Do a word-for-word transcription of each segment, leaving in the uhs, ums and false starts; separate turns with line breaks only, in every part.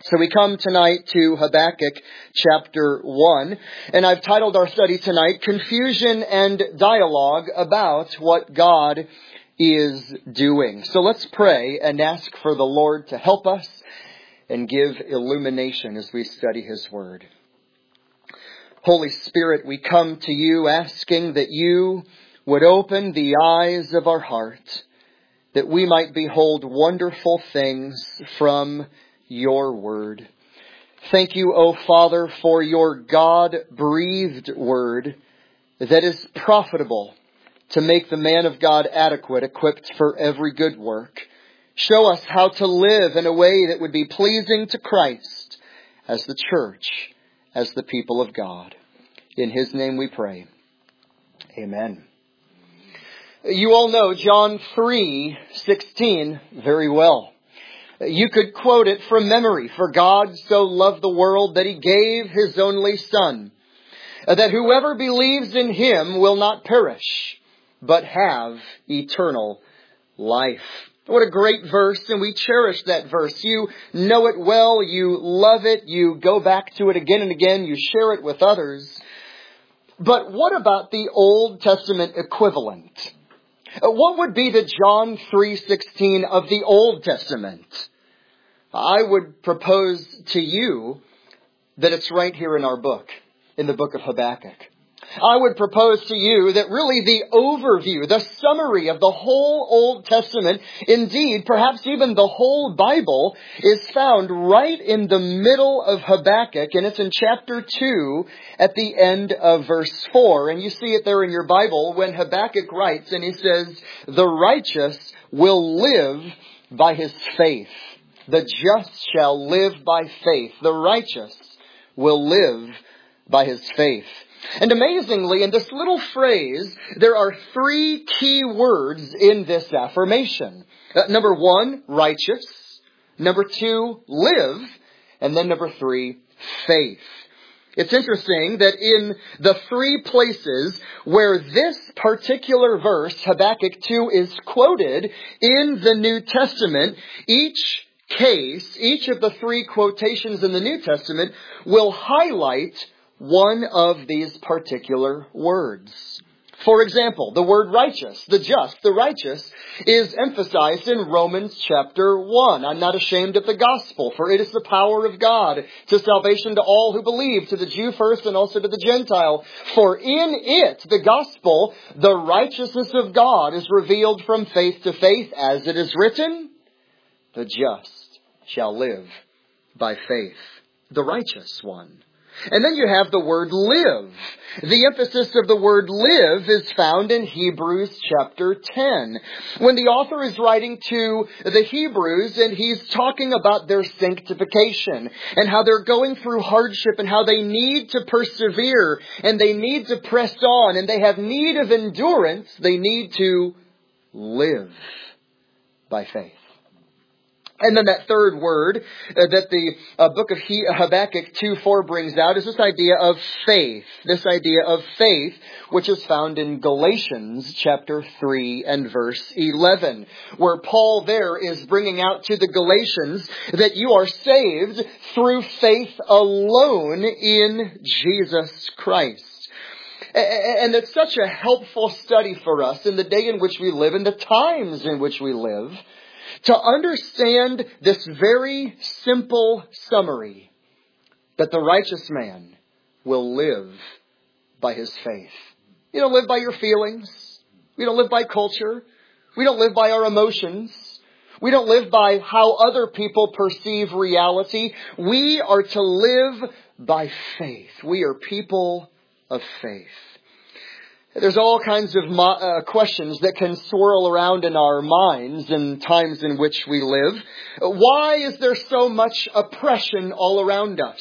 So we come tonight to Habakkuk chapter one, and I've titled our study tonight, Confusion and Dialogue About What God is Doing. So let's pray and ask for the Lord to help us and give illumination as we study His Word. Holy Spirit, we come to you asking that you would open the eyes of our heart, that we might behold wonderful things from your word. Thank you, O Father, for your God-breathed word that is profitable to make the man of God adequate, equipped for every good work. Show us how to live in a way that would be pleasing to Christ as the church, as the people of God. In His name we pray. Amen. You all know John three sixteen very well. You could quote it from memory. For God so loved the world that He gave His only Son, that whoever believes in Him will not perish, but have eternal life. What a great verse, and we cherish that verse. You know it well, you love it, you go back to it again and again, you share it with others. But what about the Old Testament equivalent? What would be the John three sixteen of the Old Testament? I would propose to you that it's right here in our book, in the book of Habakkuk. I would propose to you that really the overview, the summary of the whole Old Testament, indeed, perhaps even the whole Bible, is found right in the middle of Habakkuk, and it's in chapter two at the end of verse four. And you see it there in your Bible when Habakkuk writes, and he says, "The righteous will live by his faith. The just shall live by faith. The righteous will live by his faith." And amazingly, in this little phrase, there are three key words in this affirmation. Uh, number one, righteous. Number two, live. And then number three, faith. It's interesting that in the three places where this particular verse, Habakkuk two, is quoted in the New Testament, each case, each of the three quotations in the New Testament will highlight one of these particular words. For example, the word righteous, the just, the righteous, is emphasized in Romans chapter one. I'm not ashamed of the gospel, for it is the power of God to salvation to all who believe, to the Jew first and also to the Gentile. For in it, the gospel, the righteousness of God is revealed from faith to faith, as it is written, "The just shall live by faith." The righteous one. And then you have the word live. The emphasis of the word live is found in Hebrews chapter ten. When the author is writing to the Hebrews and he's talking about their sanctification and how they're going through hardship and how they need to persevere and they need to press on and they have need of endurance, they need to live by faith. And then that third word uh, that the uh, book of he- Habakkuk two four brings out is this idea of faith. This idea of faith, which is found in Galatians chapter three and verse eleven, where Paul there is bringing out to the Galatians that you are saved through faith alone in Jesus Christ. And it's such a helpful study for us in the day in which we live, in the times in which we live, to understand this very simple summary, that the righteous man will live by his faith. You don't live by your feelings. We don't live by culture. We don't live by our emotions. We don't live by how other people perceive reality. We are to live by faith. We are people of faith. There's all kinds of mo- uh, questions that can swirl around in our minds in times in which we live. Why is there so much oppression all around us?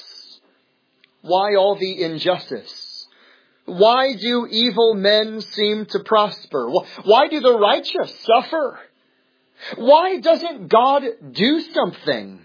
Why all the injustice? Why do evil men seem to prosper? Why do the righteous suffer? Why doesn't God do something?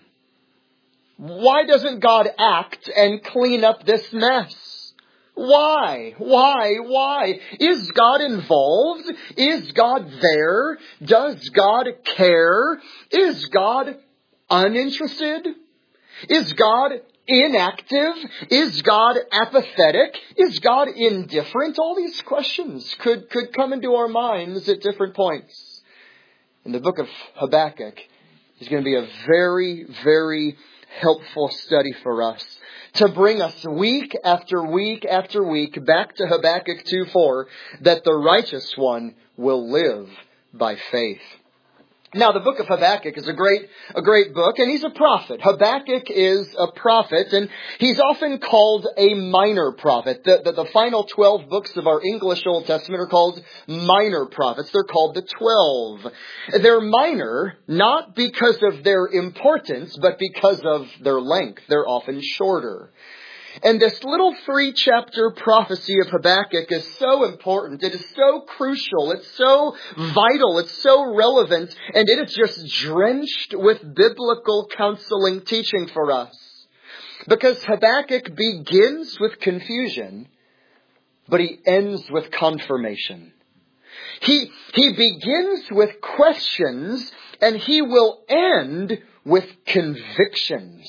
Why doesn't God act and clean up this mess? Why? Why? Why? Is God involved? Is God there? Does God care? Is God uninterested? Is God inactive? Is God apathetic? Is God indifferent? All these questions could, could come into our minds at different points. In the book of Habakkuk is going to be a very, very helpful study for us to bring us week after week after week back to Habakkuk two four, that the righteous one will live by faith. Now, the book of Habakkuk is a great, a great book, and he's a prophet. Habakkuk is a prophet, and he's often called a minor prophet. The, the, the final twelve books of our English Old Testament are called minor prophets. They're called the twelve. They're minor, not because of their importance, but because of their length. They're often shorter. And this little three-chapter prophecy of Habakkuk is so important. It is so crucial. It's so vital. It's so relevant. And it is just drenched with biblical counseling teaching for us. Because Habakkuk begins with confusion, but he ends with confirmation. He, he begins with questions, and he will end with convictions.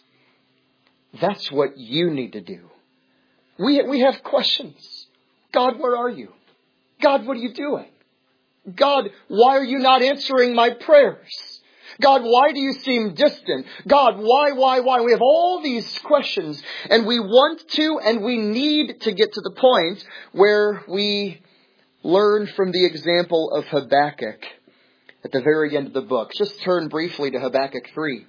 That's what you need to do. We, we have questions. God, where are you? God, what are you doing? God, why are you not answering my prayers? God, why do you seem distant? God, why, why, why? We have all these questions, and we want to and we need to get to the point where we learn from the example of Habakkuk at the very end of the book. Just turn briefly to Habakkuk three.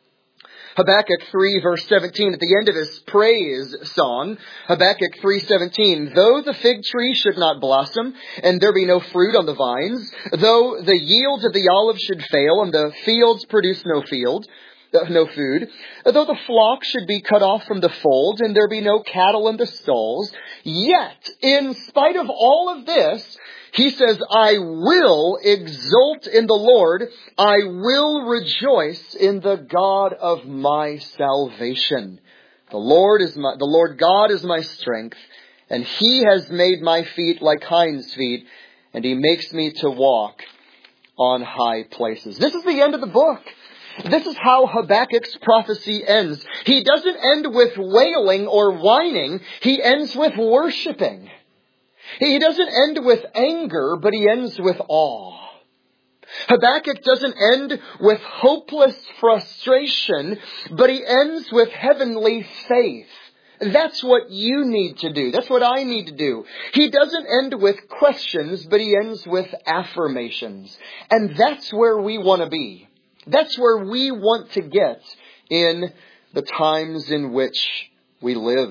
Habakkuk three verse seventeen, at the end of his praise song, Habakkuk three seventeen, though the fig tree should not blossom, and there be no fruit on the vines, though the yields of the olive should fail, and the fields produce no field, no food, though the flock should be cut off from the fold, and there be no cattle in the stalls, yet, in spite of all of this, he says, I will exult in the Lord. I will rejoice in the God of my salvation. The Lord is my, the Lord God is my strength, and he has made my feet like hinds' feet, and he makes me to walk on high places. This is the end of the book. This is how Habakkuk's prophecy ends. He doesn't end with wailing or whining. He ends with worshiping. He doesn't end with anger, but he ends with awe. Habakkuk doesn't end with hopeless frustration, but he ends with heavenly faith. That's what you need to do. That's what I need to do. He doesn't end with questions, but he ends with affirmations. And that's where we want to be. That's where we want to get in the times in which we live.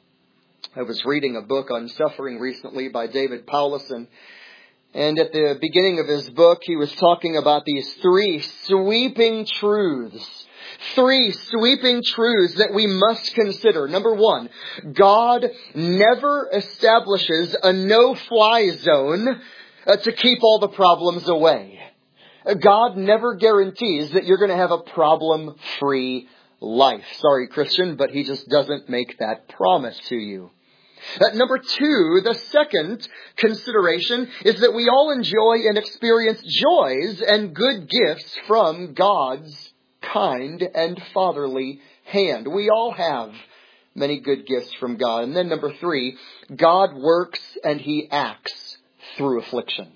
I was reading a book on suffering recently by David Powlison. And at the beginning of his book, he was talking about these three sweeping truths. Three sweeping truths that we must consider. Number one, God never establishes a no-fly zone uh, to keep all the problems away. God never guarantees that you're going to have a problem-free life. Sorry, Christian, but he just doesn't make that promise to you. Uh, number two, the second consideration is that we all enjoy and experience joys and good gifts from God's kind and fatherly hand. We all have many good gifts from God. And then number three, God works and he acts through afflictions.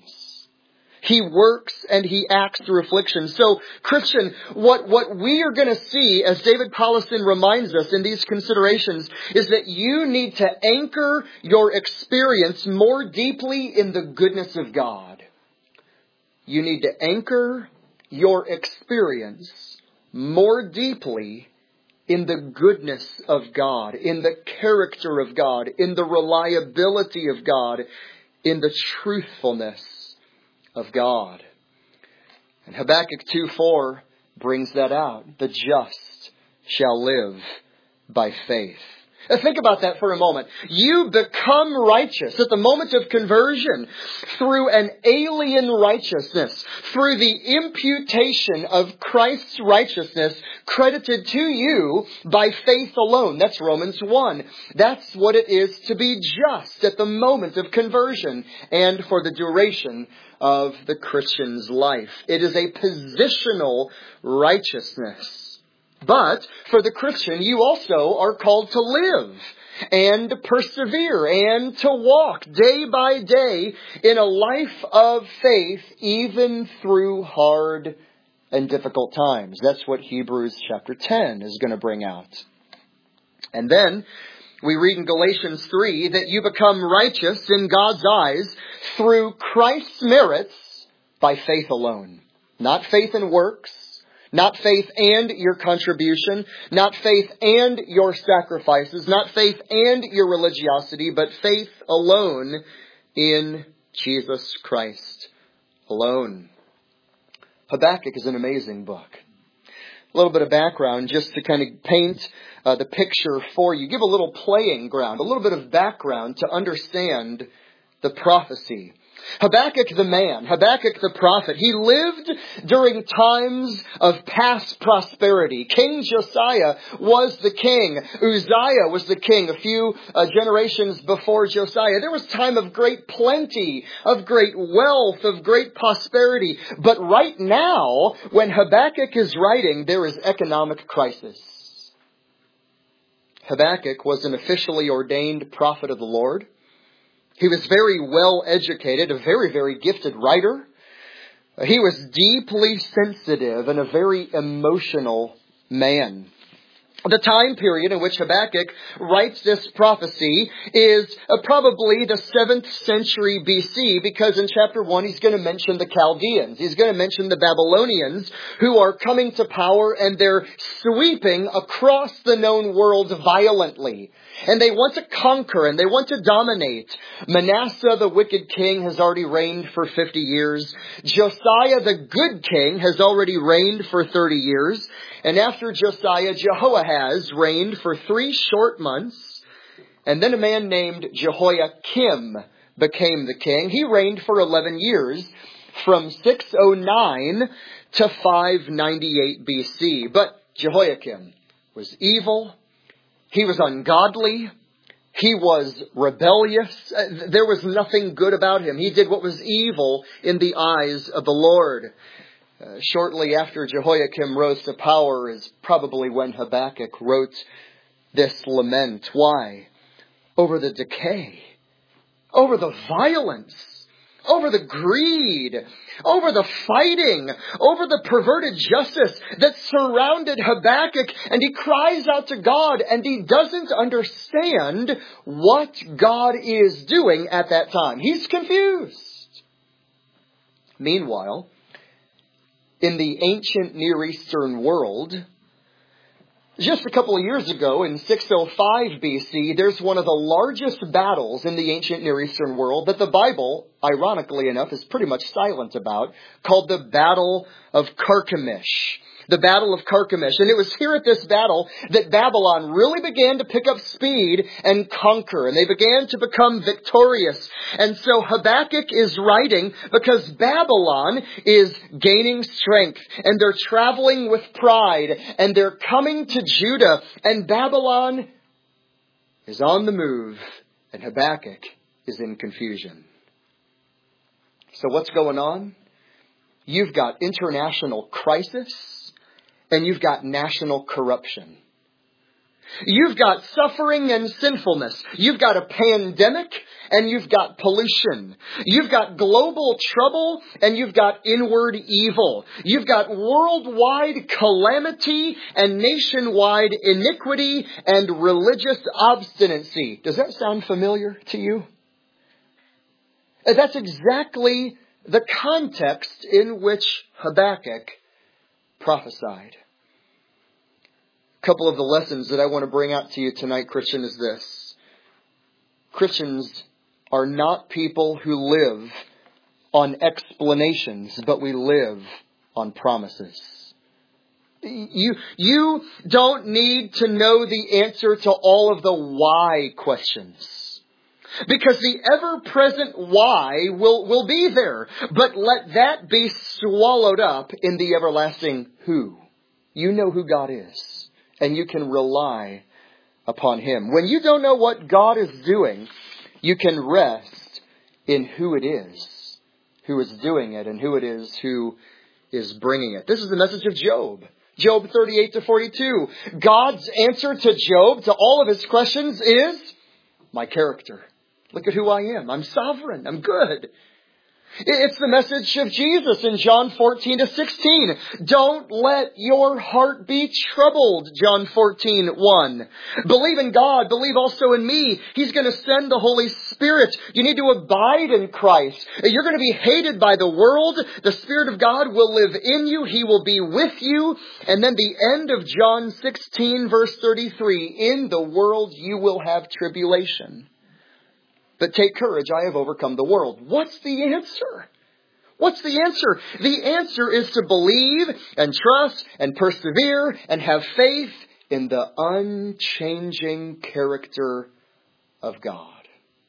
He works and he acts through affliction. So, Christian, what, what we are going to see, as David Powlison reminds us in these considerations, is that you need to anchor your experience more deeply in the goodness of God. You need to anchor your experience more deeply in the goodness of God, in the character of God, in the reliability of God, in the truthfulness of God. And Habakkuk two four brings that out. The just shall live by faith. Now think about that for a moment. You become righteous at the moment of conversion through an alien righteousness, through the imputation of Christ's righteousness credited to you by faith alone. That's Romans one. That's what it is to be just at the moment of conversion and for the duration of the Christian's life. It is a positional righteousness. But for the Christian, you also are called to live and persevere and to walk day by day in a life of faith, even through hard and difficult times. That's what Hebrews chapter ten is going to bring out. And then we read in Galatians three that you become righteous in God's eyes through Christ's merits by faith alone. Not faith in works, not faith and your contribution, not faith and your sacrifices, not faith and your religiosity, but faith alone in Jesus Christ alone. Habakkuk is an amazing book. A little bit of background just to kind of paint uh, the picture for you. Give a little playing ground, a little bit of background to understand the prophecy. Habakkuk the man, Habakkuk the prophet, he lived during times of past prosperity. King Josiah was the king. Uzziah was the king a few uh, generations before Josiah. There was time of great plenty, of great wealth, of great prosperity. But right now, when Habakkuk is writing, there is economic crisis. Habakkuk was an officially ordained prophet of the Lord. He was very well educated, a very, very gifted writer. He was deeply sensitive and a very emotional man. The time period in which Habakkuk writes this prophecy is uh, probably the seventh century B C, because in chapter one he's going to mention the Chaldeans. He's going to mention the Babylonians who are coming to power, and they're sweeping across the known world violently. And they want to conquer and they want to dominate. Manasseh, the wicked king, has already reigned for fifty years. Josiah, the good king, has already reigned for thirty years. And after Josiah, Jehoahaz reigned for three short months. And then a man named Jehoiakim became the king. He reigned for eleven years, from six oh nine to five ninety-eight B C. But Jehoiakim was evil. He was ungodly. He was rebellious. There was nothing good about him. He did what was evil in the eyes of the Lord. Uh, shortly after Jehoiakim rose to power is probably when Habakkuk wrote this lament. Why? Over the decay, over the violence, over the greed, over the fighting, over the perverted justice that surrounded Habakkuk. And he cries out to God, and he doesn't understand what God is doing at that time. He's confused. Meanwhile, in the ancient Near Eastern world, just a couple of years ago, in six oh five B C, there's one of the largest battles in the ancient Near Eastern world that the Bible, ironically enough, is pretty much silent about, called the Battle of Carchemish. The Battle of Carchemish. And it was here at this battle that Babylon really began to pick up speed and conquer. And they began to become victorious. And so Habakkuk is writing because Babylon is gaining strength. And they're traveling with pride. And they're coming to Judah. And Babylon is on the move. And Habakkuk is in confusion. So what's going on? You've got international crisis. And you've got national corruption. You've got suffering and sinfulness. You've got a pandemic and you've got pollution. You've got global trouble and you've got inward evil. You've got worldwide calamity and nationwide iniquity and religious obstinacy. Does that sound familiar to you? That's exactly the context in which Habakkuk prophesied. A couple of the lessons that I want to bring out to you tonight, Christian, is this. Christians are not people who live on explanations, but we live on promises. You, you don't need to know the answer to all of the why questions. Because the ever-present why will, will be there. But let that be swallowed up in the everlasting who. You know who God is. And you can rely upon Him. When you don't know what God is doing, you can rest in who it is who is doing it and who it is who is bringing it. This is the message of Job. Job thirty-eight to forty-two. God's answer to Job, to all of his questions, is my character. Look at who I am. I'm sovereign. I'm good. It's the message of Jesus in John fourteen to sixteen. Don't let your heart be troubled, John fourteen one. Believe in God. Believe also in me. He's going to send the Holy Spirit. You need to abide in Christ. You're going to be hated by the world. The Spirit of God will live in you. He will be with you. And then the end of John sixteen, verse thirty-three. In the world you will have tribulation. But take courage, I have overcome the world. What's the answer? What's the answer? The answer is to believe and trust and persevere and have faith in the unchanging character of God.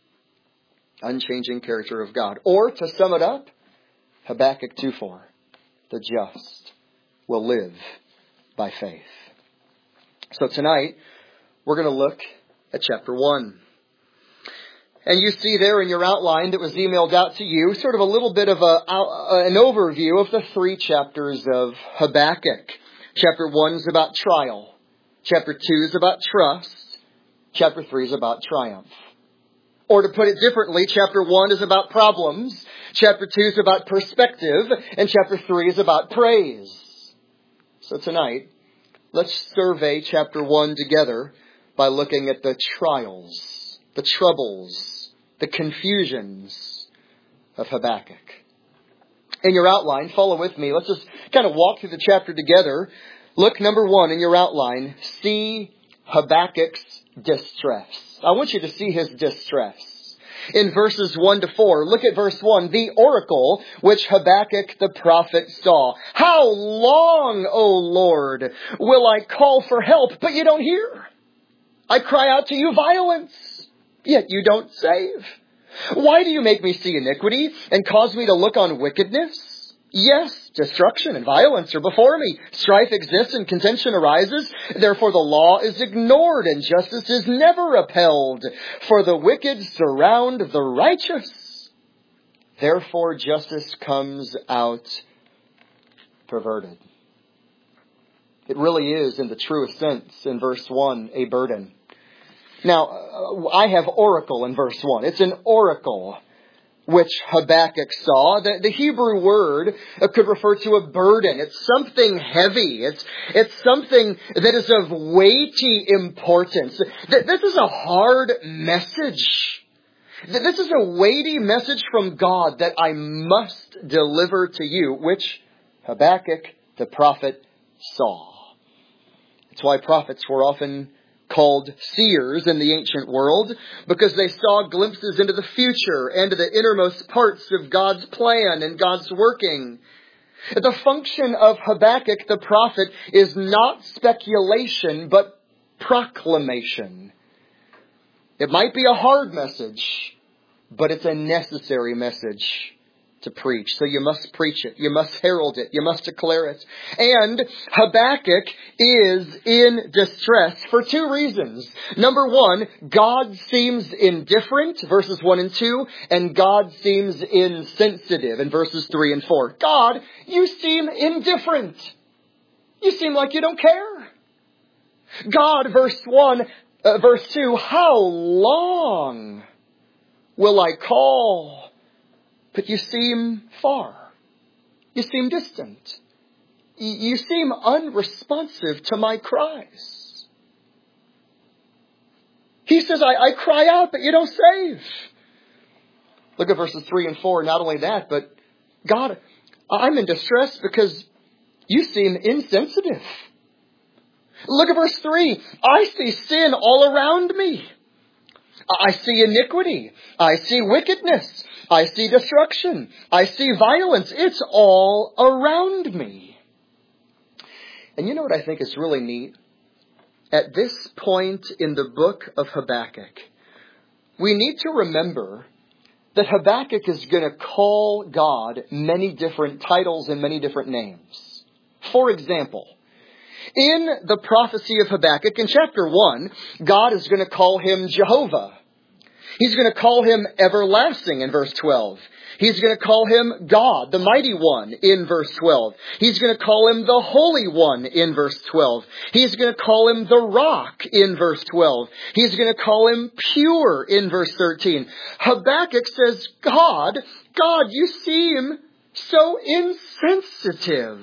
Unchanging character of God. Or, to sum it up, Habakkuk two four. The just will live by faith. So tonight, we're going to look at chapter one. And you see there in your outline that was emailed out to you sort of a little bit of a, an overview of the three chapters of Habakkuk. Chapter one is about trial. Chapter two is about trust. Chapter three is about triumph. Or to put it differently, chapter one is about problems. Chapter two is about perspective. And chapter three is about praise. So tonight, let's survey chapter one together by looking at the trials, the troubles, the confusions of Habakkuk. In your outline, follow with me. Let's just kind of walk through the chapter together. Look, number one, in your outline, see Habakkuk's distress. I want you to see his distress. In verses one to four, look at verse one. The oracle which Habakkuk the prophet saw. How long, O Lord, will I call for help, but you don't hear? I cry out to you violence, yet you don't save. Why do you make me see iniquity and cause me to look on wickedness? Yes, destruction and violence are before me. Strife exists and contention arises. Therefore the law is ignored and justice is never upheld. For the wicked surround the righteous. Therefore justice comes out perverted. It really is, in the truest sense, in verse one, a burden. Now, I have oracle in verse one. It's an oracle which Habakkuk saw. The, the Hebrew word could refer to a burden. It's something heavy. It's, it's something that is of weighty importance. This is a hard message. This is a weighty message from God that I must deliver to you, which Habakkuk the prophet saw. It's why prophets were often called seers in the ancient world, because they saw glimpses into the future and to the innermost parts of God's plan and God's working. The function of Habakkuk the prophet is not speculation, but proclamation. It might be a hard message, but it's a necessary message to preach. So you must preach it. You must herald it. You must declare it. And Habakkuk is in distress for two reasons. Number one, God seems indifferent, verses one and two, and God seems insensitive in verses three and four. God, you seem indifferent. You seem like you don't care. God, verse one, uh, verse two, how long will I call? But you seem far. You seem distant. You seem unresponsive to my cries. He says, I, I cry out, but you don't save. Look at verses three and four. Not only that, but God, I'm in distress because you seem insensitive. Look at verse three. I see sin all around me. I see iniquity. I see wickedness. I see destruction. I see violence. It's all around me. And you know what I think is really neat? At this point in the book of Habakkuk, we need to remember that Habakkuk is going to call God many different titles and many different names. For example, in the prophecy of Habakkuk in chapter one, God is going to call him Jehovah. He's going to call him everlasting in verse twelve. He's going to call him God, the mighty one, in verse twelve. He's going to call him the Holy One in verse twelve. He's going to call him the Rock in verse twelve. He's going to call him pure in verse thirteen. Habakkuk says, God, God, you seem so insensitive.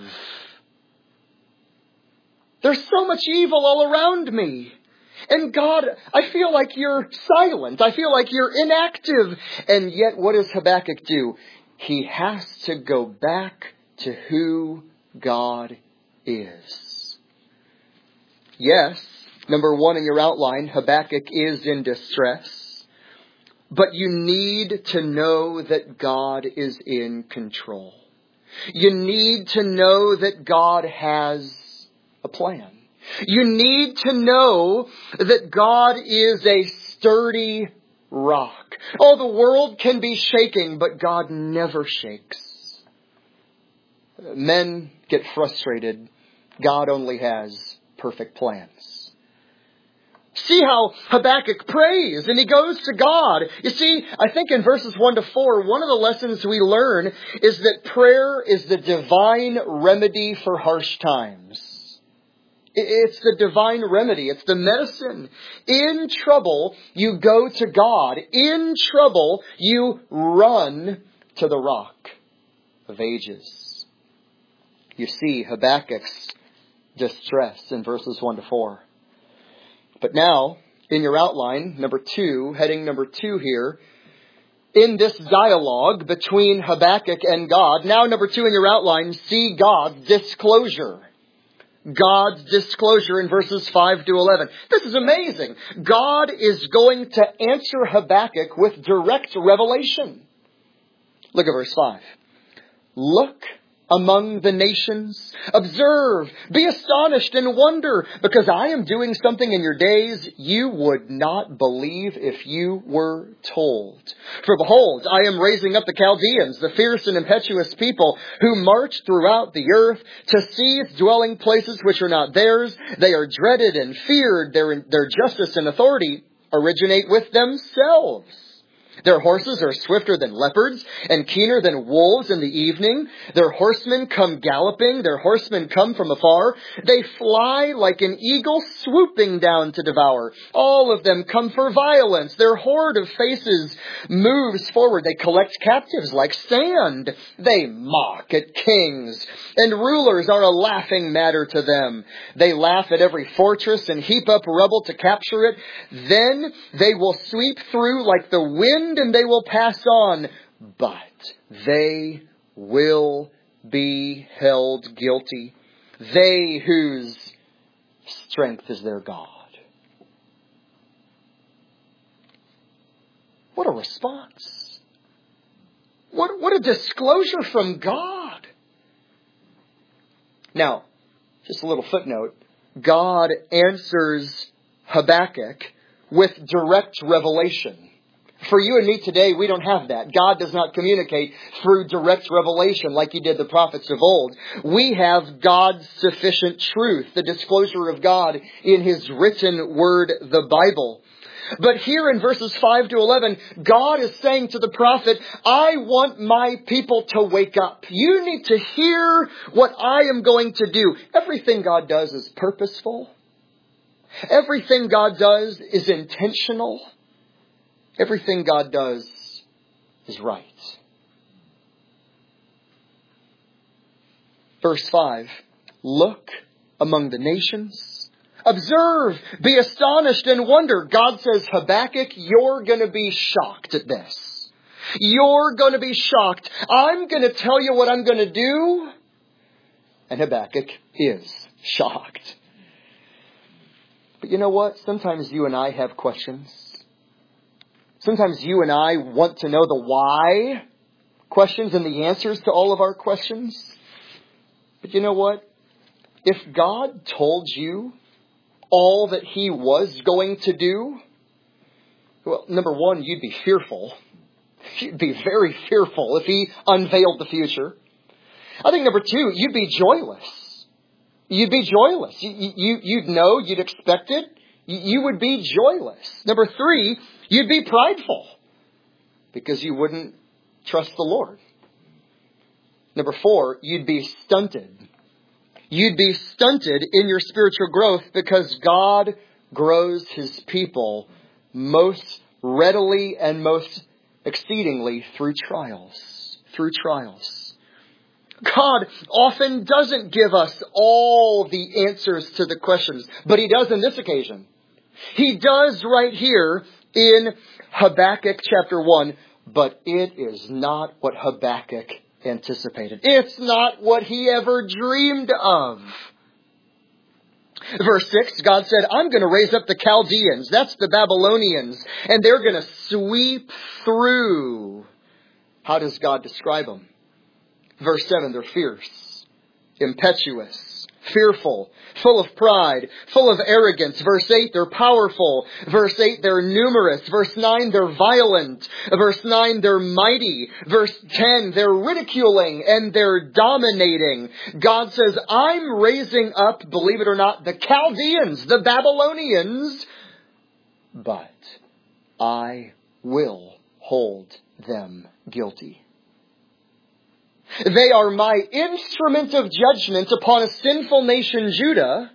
There's so much evil all around me. And God, I feel like you're silent. I feel like you're inactive. And yet, what does Habakkuk do? He has to go back to who God is. Yes, number one in your outline, Habakkuk is in distress. But you need to know that God is in control. You need to know that God has a plan. You need to know that God is a sturdy rock. Oh, the world can be shaking, but God never shakes. Men get frustrated. God only has perfect plans. See how Habakkuk prays and he goes to God. You see, I think in verses one to four, one of the lessons we learn is that prayer is the divine remedy for harsh times. It's the divine remedy. It's the medicine. In trouble, you go to God. In trouble, you run to the Rock of Ages. You see Habakkuk's distress in verses one to four. But now, in your outline, number two, heading number two here, in this dialogue between Habakkuk and God, now number two in your outline, see God's disclosure. God's disclosure in verses five to eleven. This is amazing. God is going to answer Habakkuk with direct revelation. Look at verse five. Look among the nations. Observe. Be astonished and wonder, because I am doing something in your days you would not believe if you were told. For behold, I am raising up the Chaldeans, the fierce and impetuous people, who march throughout the earth to seize dwelling places which are not theirs. They are dreaded and feared. Their, their justice and authority originate with themselves. Their horses are swifter than leopards and keener than wolves in the evening. Their horsemen come galloping. Their horsemen come from afar. They fly like an eagle swooping down to devour. All of them come for violence. Their horde of faces moves forward. They collect captives like sand. They mock at kings, and rulers are a laughing matter to them. They laugh at every fortress and heap up rubble to capture it. Then they will sweep through like the wind, and they will pass on, but they will be held guilty. They whose strength is their God. What a response. What, what a disclosure from God. Now, just a little footnote. God answers Habakkuk with direct revelation. For you and me today, we don't have that. God does not communicate through direct revelation like He did the prophets of old. We have God's sufficient truth, the disclosure of God in His written word, the Bible. But here in verses five to eleven, God is saying to the prophet, I want my people to wake up. You need to hear what I am going to do. Everything God does is purposeful. Everything God does is intentional. Everything God does is right. Verse five, look among the nations. Observe, be astonished and wonder. God says, Habakkuk, you're going to be shocked at this. You're going to be shocked. I'm going to tell you what I'm going to do. And Habakkuk is shocked. But you know what? Sometimes you and I have questions. Sometimes you and I want to know the why questions and the answers to all of our questions. But you know what? If God told you all that He was going to do, well, number one, you'd be fearful. You'd be very fearful if He unveiled the future. I think number two, you'd be joyless. You'd be joyless. You, you, you'd know, you'd expect it. you would be joyless. Number three, you'd be prideful because you wouldn't trust the Lord. Number four, you'd be stunted. You'd be stunted in your spiritual growth because God grows His people most readily and most exceedingly through trials. Through trials. God often doesn't give us all the answers to the questions, but He does on this occasion. He does right here in Habakkuk chapter one, but it is not what Habakkuk anticipated. It's not what he ever dreamed of. Verse six, God said, I'm going to raise up the Chaldeans, that's the Babylonians, and they're going to sweep through. How does God describe them? Verse seven, they're fierce, impetuous, fearful, full of pride, full of arrogance. Verse eight, they're powerful. Verse eight, they're numerous. Verse nine, they're violent. Verse nine, they're mighty. Verse ten, they're ridiculing and they're dominating. God says, I'm raising up, believe it or not, the Chaldeans, the Babylonians, but I will hold them guilty. They are my instrument of judgment upon a sinful nation, Judah.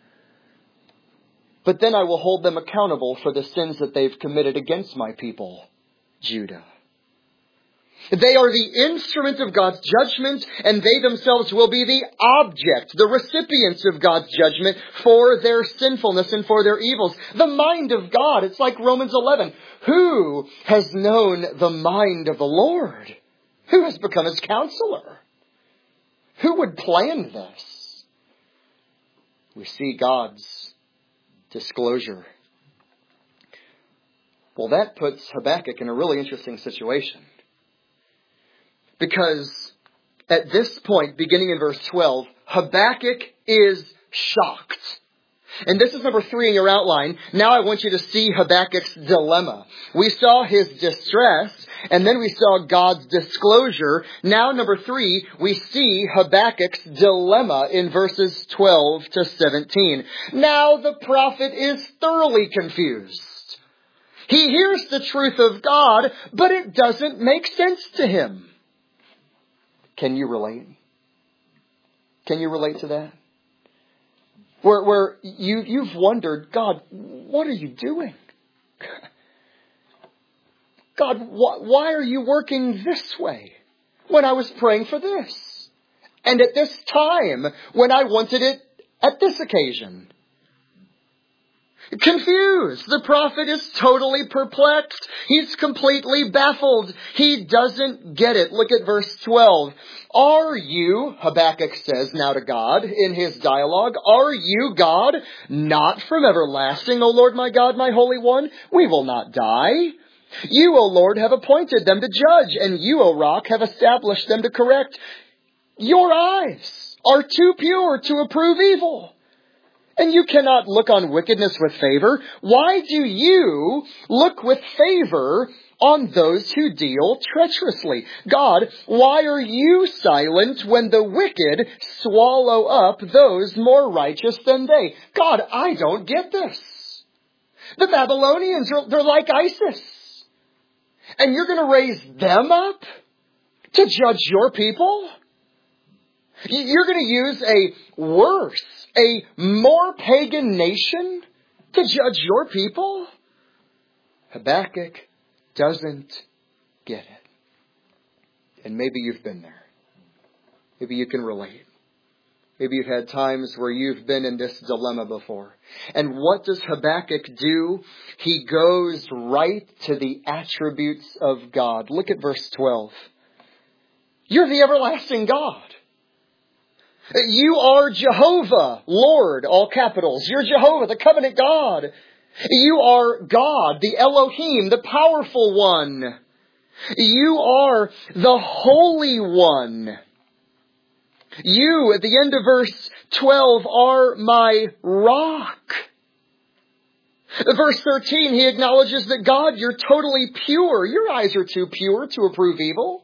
But then I will hold them accountable for the sins that they've committed against my people, Judah. They are the instrument of God's judgment, and they themselves will be the object, the recipients of God's judgment for their sinfulness and for their evils. The mind of God, it's like Romans eleven. Who has known the mind of the Lord? Who has become His counselor? Who would plan this? We see God's disclosure. Well, that puts Habakkuk in a really interesting situation. Because at this point, beginning in verse twelve, Habakkuk is shocked. And this is number three in your outline. Now I want you to see Habakkuk's dilemma. We saw his distress, and then we saw God's disclosure. Now, number three, we see Habakkuk's dilemma in verses twelve to seventeen. Now the prophet is thoroughly confused. He hears the truth of God, but it doesn't make sense to him. Can you relate? Can you relate to that? Where, where you, you've wondered, God, what are you doing? God, wh- why are you working this way when I was praying for this? And at this time when I wanted it at this occasion? Confused. The prophet is totally perplexed. He's completely baffled. He doesn't get it. Look at verse twelve. Are you, Habakkuk says now to God in his dialogue, are you, God, not from everlasting, O Lord my God, my Holy One? We will not die. You, O Lord, have appointed them to judge, and you, O Rock, have established them to correct. Your eyes are too pure to approve evil. And you cannot look on wickedness with favor. Why do you look with favor on those who deal treacherously? God, why are you silent when the wicked swallow up those more righteous than they? God, I don't get this. The Babylonians, are they're like ISIS. And you're going to raise them up to judge your people? You're going to use a worse, a more pagan nation to judge your people? Habakkuk doesn't get it. And maybe you've been there. Maybe you can relate. Maybe you've had times where you've been in this dilemma before. And what does Habakkuk do? He goes right to the attributes of God. Look at verse twelve. You're the everlasting God. You are Jehovah, Lord, all capitals. You're Jehovah, the covenant God. You are God, the Elohim, the powerful one. You are the Holy One. You, at the end of verse twelve, are my rock. Verse thirteen, he acknowledges that God, you're totally pure. Your eyes are too pure to approve evil.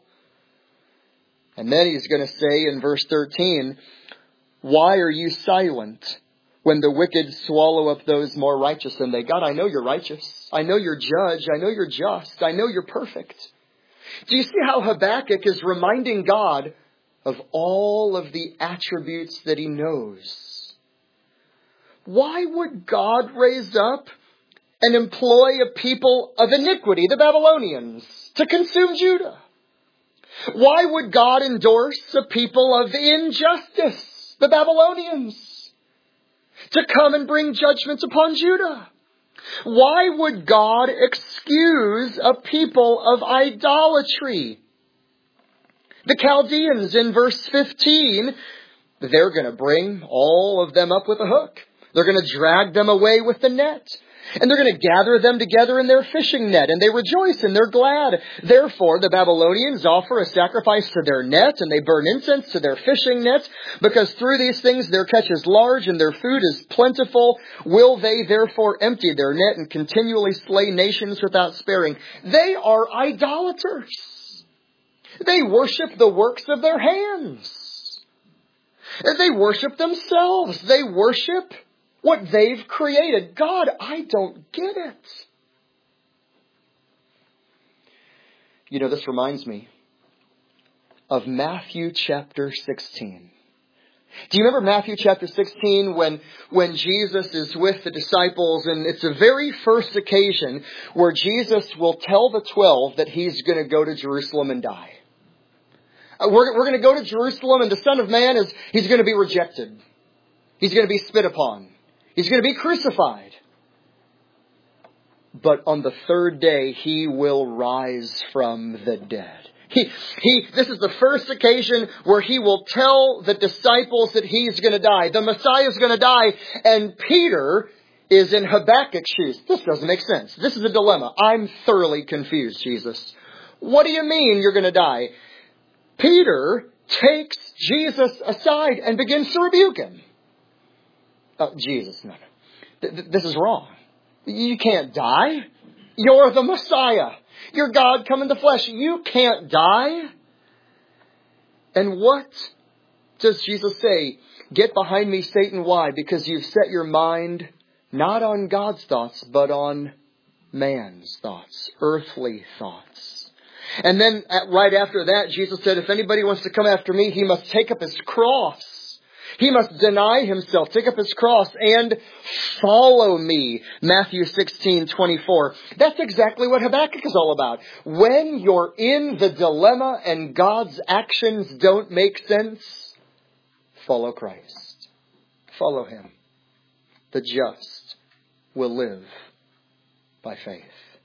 And then he's going to say in verse thirteen, why are you silent when the wicked swallow up those more righteous than they. God, I know you're righteous. I know you're judge. I know you're just. I know you're perfect. Do you see how Habakkuk is reminding God of all of the attributes that he knows? Why would God raise up and employ a people of iniquity, the Babylonians, to consume Judah? Why would God endorse a people of injustice, the Babylonians, to come and bring judgments upon Judah? Why would God excuse a people of idolatry? The Chaldeans in verse fifteen, they're going to bring all of them up with a hook. They're going to drag them away with the net. And they're going to gather them together in their fishing net, and they rejoice and they're glad. Therefore, the Babylonians offer a sacrifice to their net, and they burn incense to their fishing nets, because through these things their catch is large and their food is plentiful. Will they therefore empty their net and continually slay nations without sparing? They are idolaters. They worship the works of their hands. They worship themselves. They worship what they've created. God, I don't get it. You know, this reminds me of Matthew chapter sixteen. Do you remember Matthew chapter sixteen when, when Jesus is with the disciples, and it's the very first occasion where Jesus will tell the twelve that he's going to go to Jerusalem and die. Uh, we're, we're going to go to Jerusalem, and the Son of Man is, he's going to be rejected. He's going to be spit upon. He's going to be crucified. But on the third day, he will rise from the dead. He, he, this is the first occasion where he will tell the disciples that he's going to die. The Messiah is going to die. And Peter is in Habakkuk's shoes. This doesn't make sense. This is a dilemma. I'm thoroughly confused, Jesus. What do you mean you're going to die? Peter takes Jesus aside and begins to rebuke him. Oh, Jesus, no, no. Th- this is wrong. You can't die. You're the Messiah. You're God come in the flesh. You can't die. And what does Jesus say? Get behind me, Satan. Why? Because you've set your mind not on God's thoughts, but on man's thoughts, earthly thoughts. And then at, right after that, Jesus said, if anybody wants to come after me, he must take up his cross. He must deny himself, take up his cross, and follow me. Matthew sixteen twenty-four. That's exactly what Habakkuk is all about. When you're in the dilemma and God's actions don't make sense, follow Christ. Follow him. The just will live by faith.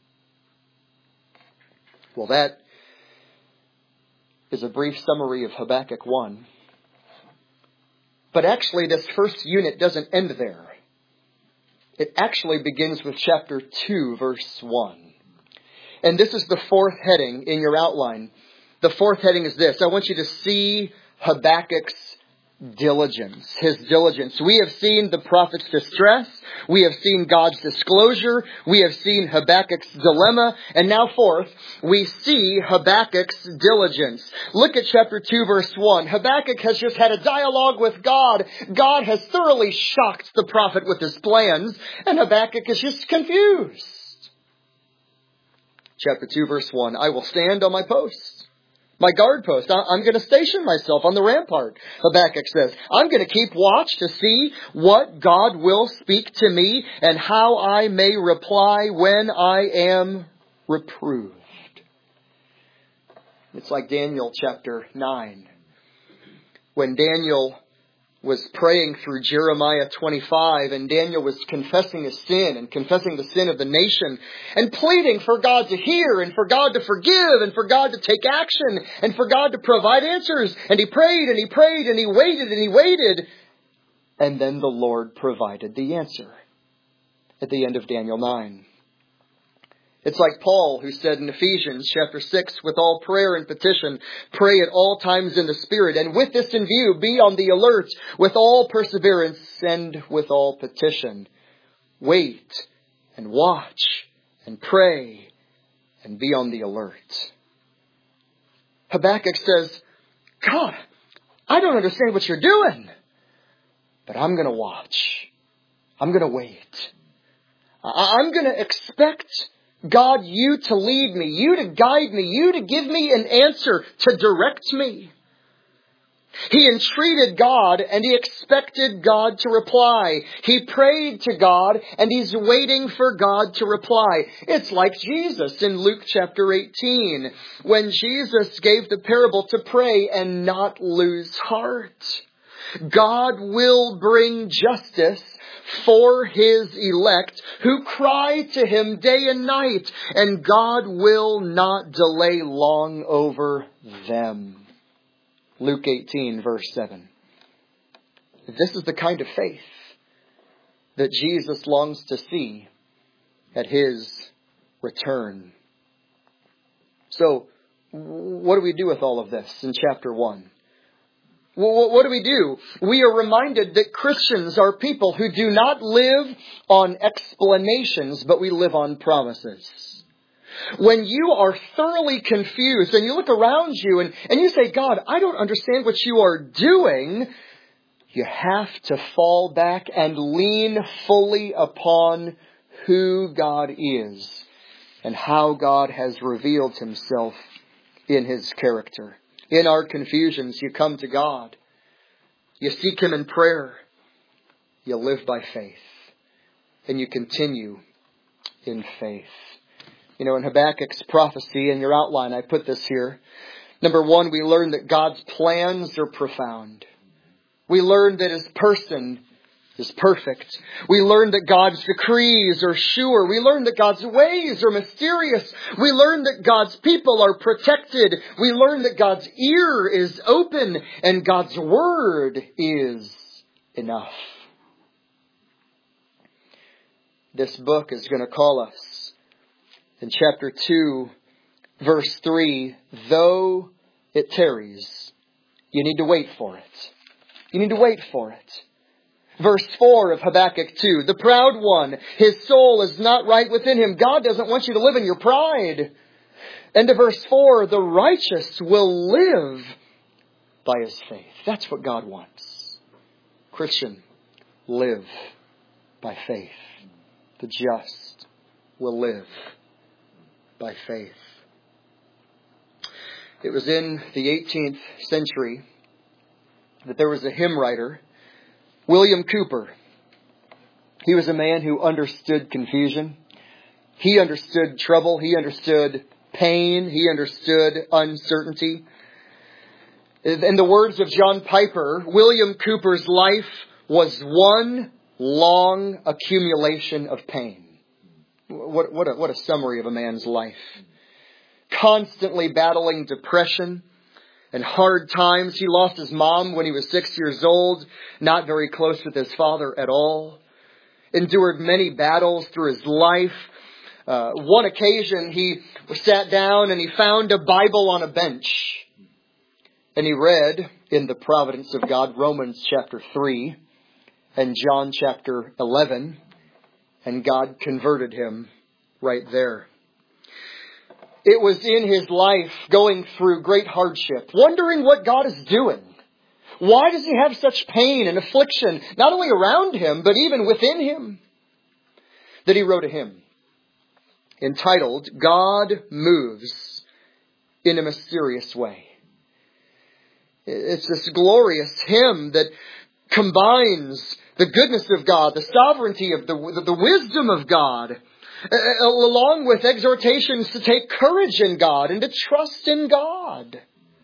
Well, that is a brief summary of Habakkuk one. But actually, this first unit doesn't end there. It actually begins with chapter two, verse one. And this is the fourth heading in your outline. The fourth heading is this. I want you to see Habakkuk's diligence, his diligence. We have seen the prophet's distress. We have seen God's disclosure. We have seen Habakkuk's dilemma. And now fourth, we see Habakkuk's diligence. Look at chapter two, verse one. Habakkuk has just had a dialogue with God. God has thoroughly shocked the prophet with his plans, and Habakkuk is just confused. Chapter two, verse one. I will stand on my post. My guard post. I'm going to station myself on the rampart, Habakkuk says. I'm going to keep watch to see what God will speak to me and how I may reply when I am reproved. It's like Daniel chapter nine. When Daniel was praying through Jeremiah twenty-five, and Daniel was confessing his sin and confessing the sin of the nation and pleading for God to hear and for God to forgive and for God to take action and for God to provide answers. And he prayed and he prayed and he waited and he waited. And then the Lord provided the answer at the end of Daniel nine. It's like Paul, who said in Ephesians chapter six, with all prayer and petition, pray at all times in the Spirit. And with this in view, be on the alert with all perseverance and with all petition. Wait and watch and pray and be on the alert. Habakkuk says, God, I don't understand what you're doing, but I'm going to watch. I'm going to wait. I'm going to expect God, you to lead me, you to guide me, you to give me an answer, to direct me. He entreated God and he expected God to reply. He prayed to God and he's waiting for God to reply. It's like Jesus in Luke chapter eighteen, when Jesus gave the parable to pray and not lose heart. God will bring justice for his elect who cry to him day and night, and God will not delay long over them. Luke eighteen, verse seven. This is the kind of faith that Jesus longs to see at his return. So, what do we do with all of this in chapter one? Well, what do we do? We are reminded that Christians are people who do not live on explanations, but we live on promises. When you are thoroughly confused and you look around you and, and you say, God, I don't understand what you are doing, you have to fall back and lean fully upon who God is and how God has revealed himself in his character. In our confusions, you come to God. You seek him in prayer. You live by faith. And you continue in faith. You know, in Habakkuk's prophecy, in your outline, I put this here. Number one, we learn that God's plans are profound. We learn that his person is perfect. We learn that God's decrees are sure. We learn that God's ways are mysterious. We learn that God's people are protected. We learn that God's ear is open and God's word is enough. This book is going to call us in chapter two, verse three, though it tarries, you need to wait for it. You need to wait for it. Verse four of Habakkuk two, the proud one, his soul is not right within him. God doesn't want you to live in your pride. And to verse four, the righteous will live by his faith. That's what God wants. Christian, live by faith. The just will live by faith. It was in the eighteenth century that there was a hymn writer, William Cowper. He was a man who understood confusion. He understood trouble. He understood pain. He understood uncertainty. In the words of John Piper, William Cowper's life was one long accumulation of pain. What, what, a, what a summary of a man's life. Constantly battling depression and hard times. He lost his mom when he was six years old, not very close with his father at all. Endured many battles through his life. Uh, one occasion he sat down and he found a Bible on a bench. And he read in the providence of God, Romans chapter three and John chapter eleven. And God converted him right there. It was in his life going through great hardship, wondering what God is doing. Why does he have such pain and affliction, not only around him, but even within him? That he wrote a hymn entitled, God Moves in a Mysterious Way. It's this glorious hymn that combines the goodness of God, the sovereignty of the, the wisdom of God, along with exhortations to take courage in God and to trust in God.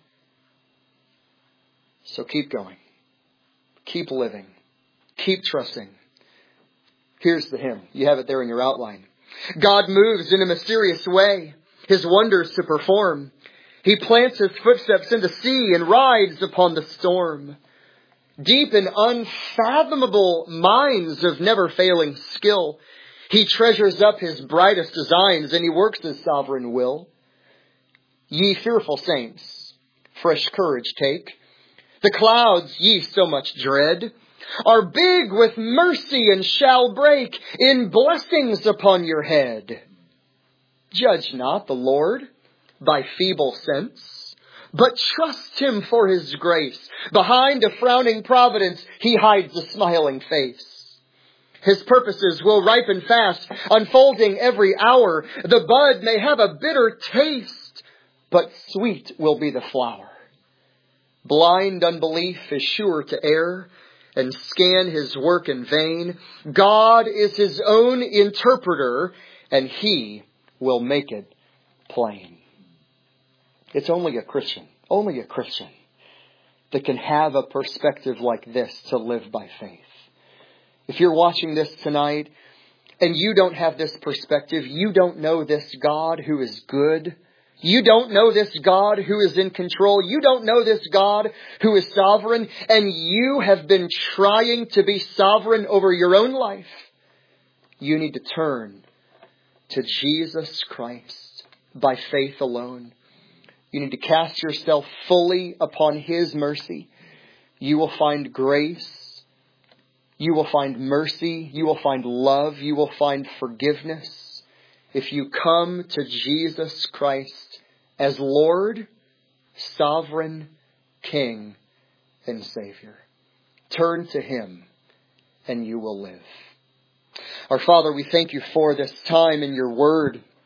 So keep going. Keep living. Keep trusting. Here's the hymn. You have it there in your outline. God moves in a mysterious way, his wonders to perform. He plants his footsteps in the sea and rides upon the storm. Deep in unfathomable mines of never-failing skill, he treasures up his brightest designs and he works his sovereign will. Ye fearful saints, fresh courage take. The clouds ye so much dread are big with mercy and shall break in blessings upon your head. Judge not the Lord by feeble sense, but trust him for his grace. Behind a frowning providence, he hides a smiling face. His purposes will ripen fast, unfolding every hour. The bud may have a bitter taste, but sweet will be the flower. Blind unbelief is sure to err and scan His work in vain. God is His own interpreter, and He will make it plain. It's only a Christian, only a Christian that can have a perspective like this to live by faith. If you're watching this tonight and you don't have this perspective, you don't know this God who is good. You don't know this God who is in control. You don't know this God who is sovereign. And you have been trying to be sovereign over your own life. You need to turn to Jesus Christ by faith alone. You need to cast yourself fully upon His mercy. You will find grace. You will find mercy. You will find love. You will find forgiveness. If you come to Jesus Christ as Lord, Sovereign, King, and Savior. Turn to Him and you will live. Our Father, we thank You for this time in Your Word.